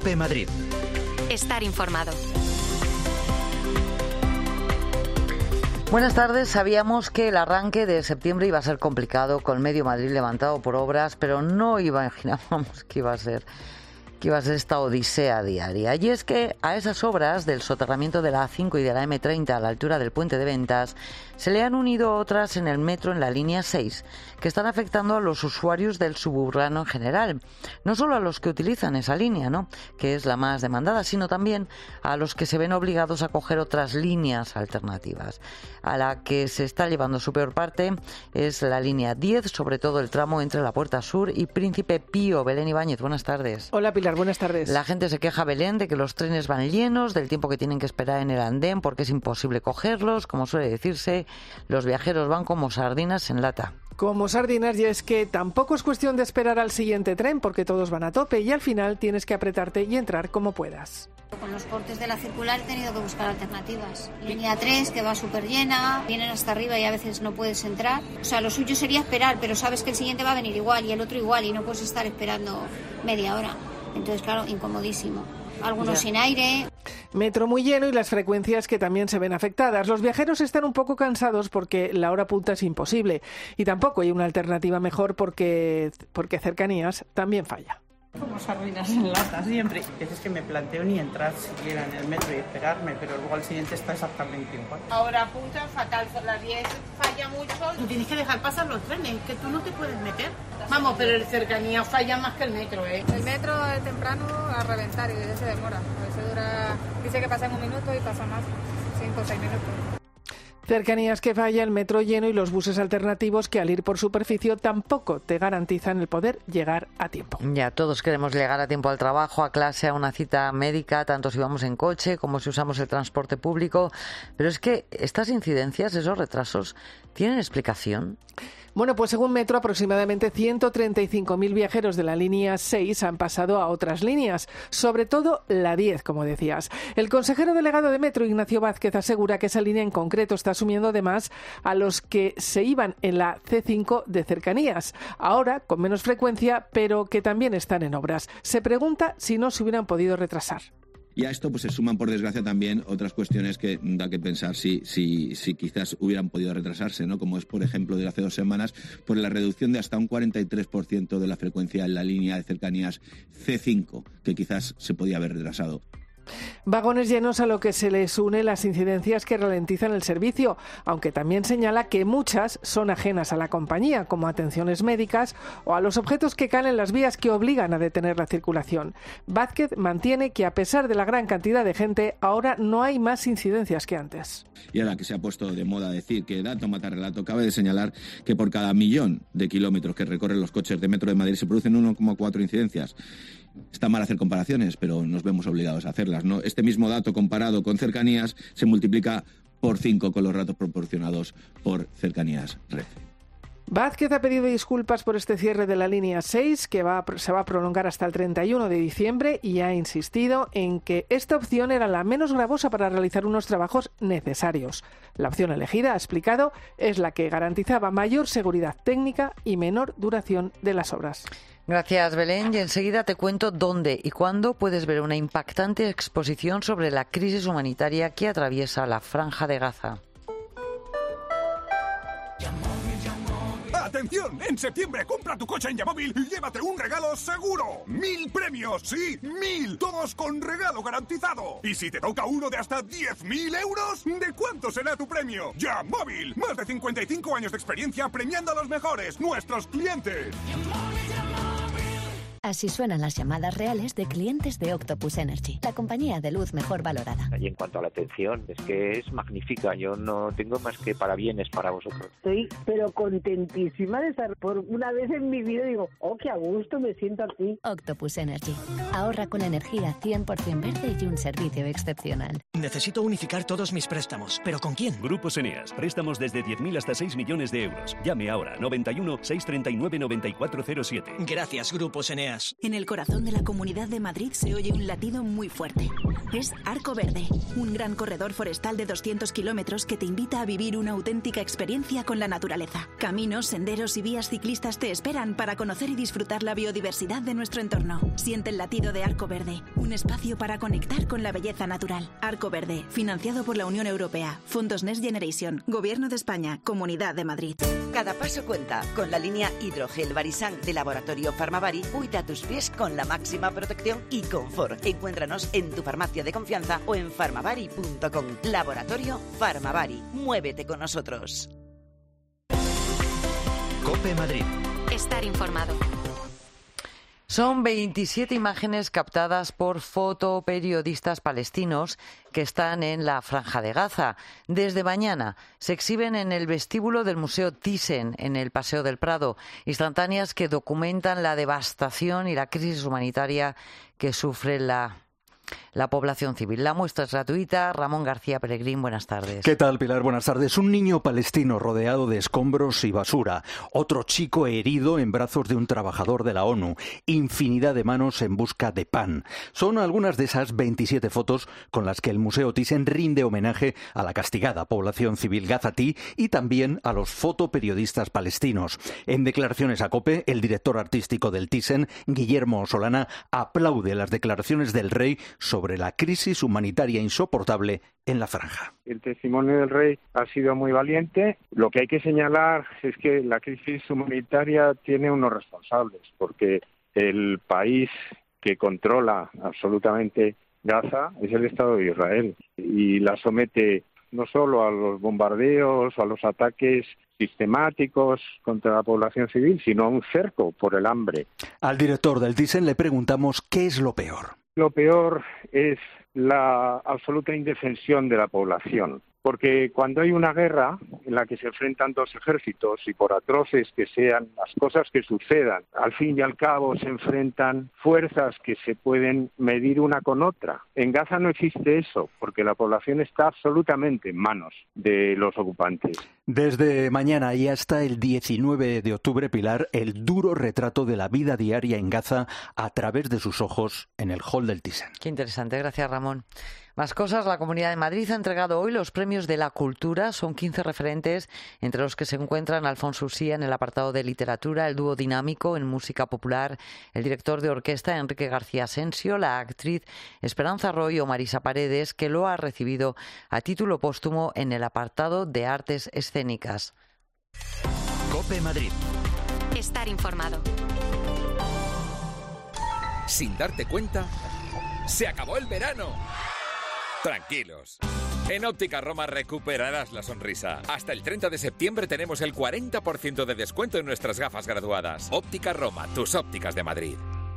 COPE Madrid. Estar informado. Buenas tardes. Sabíamos que el arranque de septiembre iba a ser complicado, con medio Madrid levantado por obras, pero no imaginábamos que iba a ser esta odisea diaria. Y es que a esas obras del soterramiento de la A5 y de la M30 a la altura del Puente de Ventas se le han unido otras en el metro en la línea 6, que están afectando a los usuarios del suburbano en general. No solo a los que utilizan esa línea, ¿no?, que es la más demandada, sino también a los que se ven obligados a coger otras líneas alternativas. A la que se está llevando su peor parte es la línea 10, sobre todo el tramo entre la Puerta Sur y Príncipe Pío. Belén Ibáñez, buenas tardes. Hola Pilar, buenas tardes. La gente se queja, Belén, de que los trenes van llenos, del tiempo que tienen que esperar en el andén porque es imposible cogerlos. Como suele decirse, los viajeros van como sardinas en lata. Como sardinas, y es que tampoco es cuestión de esperar al siguiente tren porque todos van a tope y al final tienes que apretarte y entrar como puedas. Con los cortes de la circular he tenido que buscar alternativas. Línea 3, que va súper llena, vienen hasta arriba y a veces no puedes entrar. O sea, lo suyo sería esperar, pero sabes que el siguiente va a venir igual y el otro igual y no puedes estar esperando media hora. Entonces, claro, incomodísimo. Algunos sin aire. Metro muy lleno y las frecuencias que también se ven afectadas. Los viajeros están un poco cansados porque la hora punta es imposible. Y tampoco hay una alternativa mejor porque Cercanías también falla. Como sardinas en lata, siempre. A veces que me planteo ni entrar siquiera en el metro y esperarme, pero luego al siguiente está exactamente igual. Ahora punta fatal, son las 10, falla mucho. Tú tienes que dejar pasar los trenes, que tú no te puedes meter. Vamos, pero el Cercanía falla más que el metro, ¿eh? El metro es temprano a reventar y ya se demora. A veces dura, dice que pasa en 1 minuto y pasa más, 5 o 6 minutos. Cercanías que falla, el metro lleno y los buses alternativos que al ir por superficie tampoco te garantizan el poder llegar a tiempo. Ya, todos queremos llegar a tiempo al trabajo, a clase, a una cita médica, tanto si vamos en coche como si usamos el transporte público. Pero es que estas incidencias, esos retrasos, ¿tienen explicación? Bueno, pues según Metro, aproximadamente 135.000 viajeros de la línea 6 han pasado a otras líneas, sobre todo la 10, como decías. El consejero delegado de Metro, Ignacio Vázquez, asegura que esa línea en concreto está asumiendo además a los que se iban en la C5 de Cercanías, ahora con menos frecuencia, pero que también están en obras. Se pregunta si no se hubieran podido retrasar. Y a esto pues se suman, por desgracia, también otras cuestiones que da que pensar si quizás hubieran podido retrasarse, ¿no? Como es, por ejemplo, de hace 2 semanas, por la reducción de hasta un 43% de la frecuencia en la línea de Cercanías C5, que quizás se podía haber retrasado. Vagones llenos a lo que se les une las incidencias que ralentizan el servicio, aunque también señala que muchas son ajenas a la compañía, como atenciones médicas o a los objetos que caen en las vías que obligan a detener la circulación. Vázquez mantiene que a pesar de la gran cantidad de gente, ahora no hay más incidencias que antes. Y ahora que se ha puesto de moda decir que dato mata relato, cabe de señalar que por cada 1.000.000 de kilómetros que recorren los coches de Metro de Madrid se producen 1,4 incidencias. Está mal hacer comparaciones, pero nos vemos obligados a hacerlas, ¿no? Este mismo dato comparado con Cercanías se multiplica por 5 con los datos proporcionados por Cercanías Red. Vázquez ha pedido disculpas por este cierre de la línea 6, que se va a prolongar hasta el 31 de diciembre, y ha insistido en que esta opción era la menos gravosa para realizar unos trabajos necesarios. La opción elegida, ha explicado, es la que garantizaba mayor seguridad técnica y menor duración de las obras. Gracias, Belén. Y enseguida te cuento dónde y cuándo puedes ver una impactante exposición sobre la crisis humanitaria que atraviesa la Franja de Gaza. ¡Atención! En septiembre compra tu coche en Yamóvil y llévate un regalo seguro. 1.000 premios, sí, 1.000, todos con regalo garantizado. Y si te toca uno de hasta 10.000 euros, ¿de cuánto será tu premio? Yamóvil, más de 55 años de experiencia premiando a los mejores, nuestros clientes. Así suenan las llamadas reales de clientes de Octopus Energy, la compañía de luz mejor valorada. Y en cuanto a la atención, es que es magnífica. Yo no tengo más que parabienes para vosotros. Estoy pero contentísima de estar por una vez en mi vida. Digo, oh, qué a gusto me siento aquí. Octopus Energy. Ahorra con energía 100% verde y un servicio excepcional. Necesito unificar todos mis préstamos. ¿Pero con quién? Grupos Eneas. Préstamos desde 10.000 hasta 6 millones de euros. Llame ahora. 91 639 9407. Gracias, Grupos Eneas. días. En el corazón de la Comunidad de Madrid se oye un latido muy fuerte. Es Arco Verde, un gran corredor forestal de 200 kilómetros que te invita a vivir una auténtica experiencia con la naturaleza. Caminos, senderos y vías ciclistas te esperan para conocer y disfrutar la biodiversidad de nuestro entorno. Siente el latido de Arco Verde, un espacio para conectar con la belleza natural. Arco Verde, financiado por la Unión Europea, Fondos Next Generation, Gobierno de España, Comunidad de Madrid. Cada paso cuenta. Con la línea Hidrogel Barisan de Laboratorio Farmavari, cuida tus pies con la máxima protección y confort. Encuéntranos en tu farmacia de confianza o en farmavari.com. Laboratorio Farmavari. Muévete con nosotros. COPE Madrid. Estar informado. Son 27 imágenes captadas por fotoperiodistas palestinos que están en la Franja de Gaza. Desde mañana se exhiben en el vestíbulo del Museo Thyssen, en el Paseo del Prado, instantáneas que documentan la devastación y la crisis humanitaria que sufre la población civil. La muestra es gratuita. Ramón García Peregrín, buenas tardes. ¿Qué tal, Pilar? Buenas tardes. Un niño palestino rodeado de escombros y basura. Otro chico herido en brazos de un trabajador de la ONU. Infinidad de manos en busca de pan. Son algunas de esas 27 fotos con las que el Museo Thyssen rinde homenaje a la castigada población civil gazatí y también a los fotoperiodistas palestinos. En declaraciones a COPE, el director artístico del Thyssen, Guillermo Solana, aplaude las declaraciones del rey sobre la crisis humanitaria insoportable en la franja. El testimonio del rey ha sido muy valiente. Lo que hay que señalar es que la crisis humanitaria tiene unos responsables, porque el país que controla absolutamente Gaza es el Estado de Israel y la somete no solo a los bombardeos, a los ataques sistemáticos contra la población civil, sino a un cerco por el hambre. Al director del Thyssen le preguntamos qué es lo peor. Lo peor es la absoluta indefensión de la población, porque cuando hay una guerra en la que se enfrentan dos ejércitos y por atroces que sean las cosas que sucedan, al fin y al cabo se enfrentan fuerzas que se pueden medir una con otra. En Gaza no existe eso, porque la población está absolutamente en manos de los ocupantes. Desde mañana y hasta el 19 de octubre, Pilar, el duro retrato de la vida diaria en Gaza a través de sus ojos en el hall del Thyssen. Qué interesante, gracias Ramón. Más cosas, la Comunidad de Madrid ha entregado hoy los premios de la cultura. Son 15 referentes, entre los que se encuentran Alfonso Usía en el apartado de literatura, el dúo dinámico en música popular, el director de orquesta Enrique García Asensio, la actriz Esperanza Arroyo o Marisa Paredes, que lo ha recibido a título póstumo en el apartado de artes escénicas. COPE Madrid. Estar informado. Sin darte cuenta, ¡se acabó el verano! Tranquilos. En Óptica Roma recuperarás la sonrisa. Hasta el 30 de septiembre tenemos el 40% de descuento en nuestras gafas graduadas. Óptica Roma, tus ópticas de Madrid.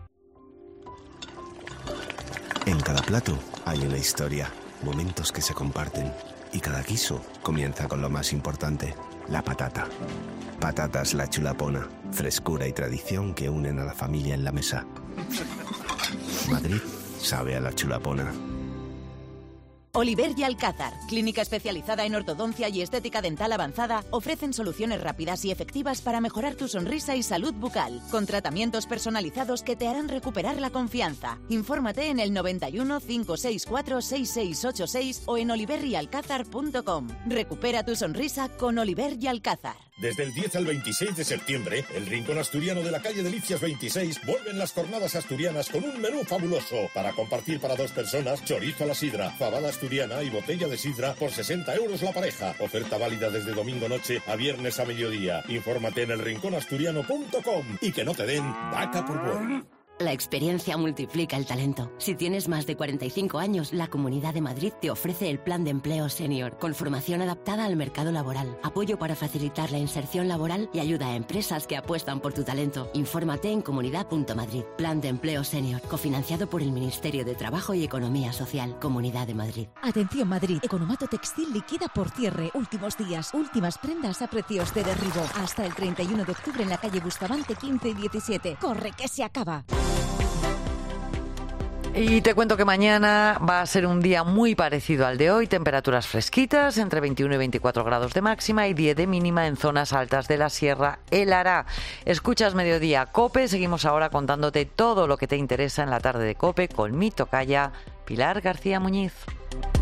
En cada plato hay una historia, momentos que se comparten. Y cada guiso comienza con lo más importante, la patata. Patatas La Chulapona, frescura y tradición que unen a la familia en la mesa. Madrid sabe a La Chulapona. Oliver y Alcázar, clínica especializada en ortodoncia y estética dental avanzada, ofrecen soluciones rápidas y efectivas para mejorar tu sonrisa y salud bucal, con tratamientos personalizados que te harán recuperar la confianza. Infórmate en el 91 564 6686 o en oliveryalcázar.com. Recupera tu sonrisa con Oliver y Alcázar. Desde el 10 al 26 de septiembre, el Rincón Asturiano de la calle Delicias 26 vuelven las jornadas asturianas con un menú fabuloso para compartir para 2 personas, chorizo a la sidra, fabada asturiana y botella de sidra por 60 euros la pareja. Oferta válida desde domingo noche a viernes a mediodía. Infórmate en elrinconasturiano.com y que no te den vaca por buey. La experiencia multiplica el talento. Si tienes más de 45 años, la Comunidad de Madrid te ofrece el Plan de Empleo Senior, con formación adaptada al mercado laboral, apoyo para facilitar la inserción laboral y ayuda a empresas que apuestan por tu talento. Infórmate en comunidad.madrid. Plan de Empleo Senior, cofinanciado por el Ministerio de Trabajo y Economía Social, Comunidad de Madrid. Atención Madrid, Economato Textil liquida por cierre. Últimos días, últimas prendas a precios de derribo. Hasta el 31 de octubre en la calle Bustamante 15 y 17. ¡Corre que se acaba! Y te cuento que mañana va a ser un día muy parecido al de hoy. Temperaturas fresquitas, entre 21 y 24 grados de máxima y 10 de mínima en zonas altas de la sierra. Helará. Escuchas Mediodía COPE. Seguimos ahora contándote todo lo que te interesa en la tarde de COPE con mi tocaya Pilar García Muñiz.